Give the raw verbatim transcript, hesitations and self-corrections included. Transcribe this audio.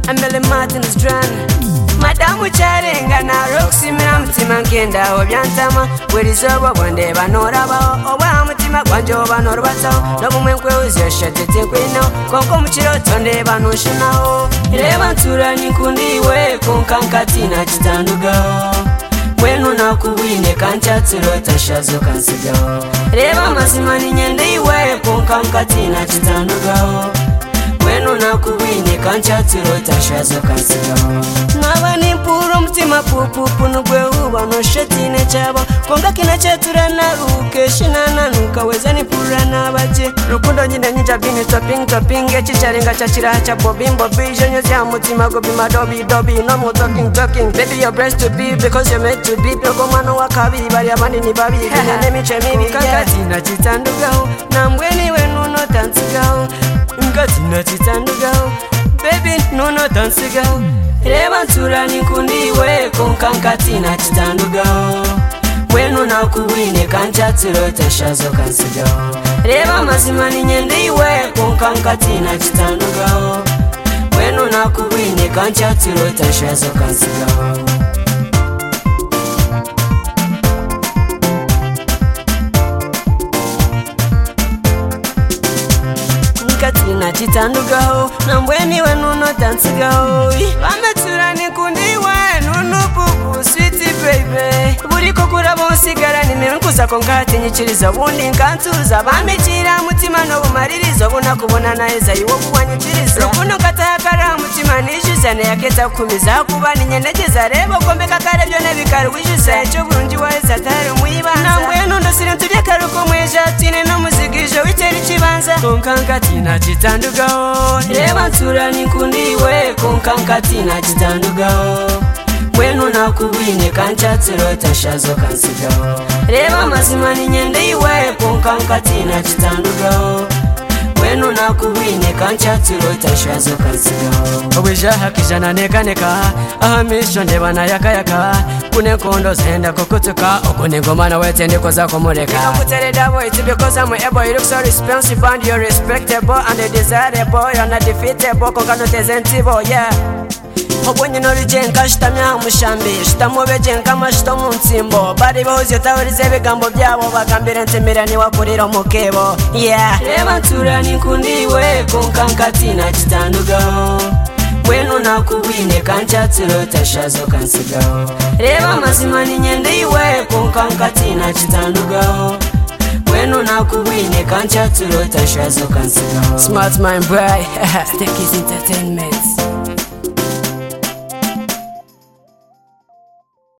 Emily Martin is drawn. Madamu charenga na Roxy mina mutima nkenda obyantama werizobo bonde banoraba oba mutima kwanje banorbatao no bumwe nkweuzye shatete kwino konko mukiroto nde banushinaho reba nturani kundiwe konkankatina kitandugao mwenu nakubwine kanchatsirota shazo kansigaho reba mazima ni nyende iwe konkankatina kitandugao mwenu nakubwine kanchatsirota shazo kansigaho nabani puro mtima pupu nugwe uba no shetine chabo konga kina cheturana ukeshinana nukaweza ni purana baje rukundo nyinda nyinja bini topping topping echicharenga chachira cha bobimbo bijonyo ya mutima go bima dobi dobi no more talking talking baby you're blessed to be because you're meant to be pego mano wakabi bari abandi ni babi kene miche mibi kakatina chitandugao na mbweni wenu no tansigao ngatina chitandugao baby no no tansigao reba nturani kundiwe konkankatina chitandugao mwenu nakubwine kanchatsirota shazo kansigaho reba mazima ni nyende iwe konkankatina chitandugao mwenu nakubwine kanchatsirota shazo kansigaho katina chitandugao na mbweni wenu no tansigao bameturani kundiwe nunu pupu sweet baby buriko kurabo sigara ni menkuza konkati nyikiriza bundi nkantuza bamekira mutima no bumaririzo bona kubona naeza iwo kuwanyikiriza rukuno katakara mutima nijizane yaketa kumiza kuba ni nyenegeza rebo kombeka kare byo nebikari wishiza cyo burungi weza tare muyibanza na mbwenu ndosire ntuje karuko mweja tine no muzigijo witeri kibanza konkankatina chitandugao reba nturani kundiwe konkankatina chitandugao mwenu nakubwine kanchatsirota shazo kansigaho reba mazima ni nyende iwe konkankatina chitandugao mwenu nakubwine kanchatsirota shazo kansigaho obweja hakijana neka neka ahamisho ndeba na yaka yaka kune kondo zenda kokutuka okune ngomana wetende koza komureka inokutereda boy it's because I'm able you look so responsive and you're respectable and desirable you're not defeatable konkano tezentibo yeah obwenye norijenga shitamya mushambi shitamubejenga mashito munsimbo bari boze tawurize bigambo byabo bagambira ntemera ni wakurira mukebo yeah reba nturani kundiwe konkankatina chitandugao mwenu nakubwine kanchatsirota shazo kansigaho reba mazima ni nyende iwe konkankatina chitandugao mwenu nakubwine kanchatsirota shazo kansigaho Smart Mind Boy Stickies Entertainment.